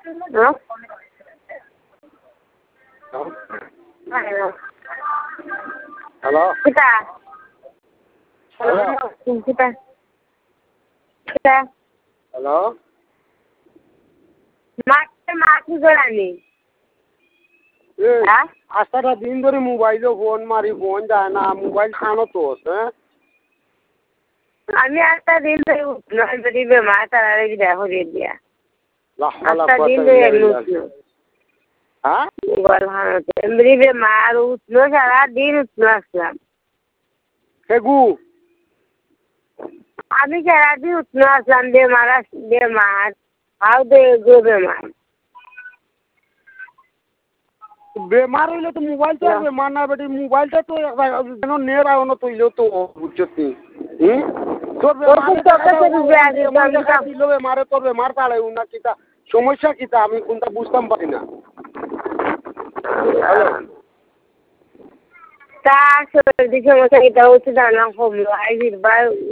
হ্যাঁ হ্যালো কিতা হ্যালো কিতা কিতা হ্যালো মাছি গড়ানি হ্যাঁ আজটা দিন ধরে মোবাইলে ফোন মারি ফোন যায় না মোবাইল খানো তো হ্যাঁ আমি একটা দিন ধরে উঠলো যদি বেমার তারা দেখো দিয়া একটা দিন ধরে উঠলো হ্যাঁ মোবাইল ভাঙাতে এমনি বেমার উঠলো সারা দিন উঠলো আসলাম সেগু আমি সারাদিন উঠলো আসলাম বেমার হাও বেমার বেমার হইলে তো মোবাইল তো আর বেমার না বেটি মোবাইলটা তো যেন নেট আউনো তৈলেও তো বুঝছি তোর বেমারে তোর বেমার পাড়াই না কিতা সমস্যা কিতা আমি কোনটা বুঝতাম পারি না তা সর্দি সমস্যা কিতা হচ্ছে জানা কমলো আই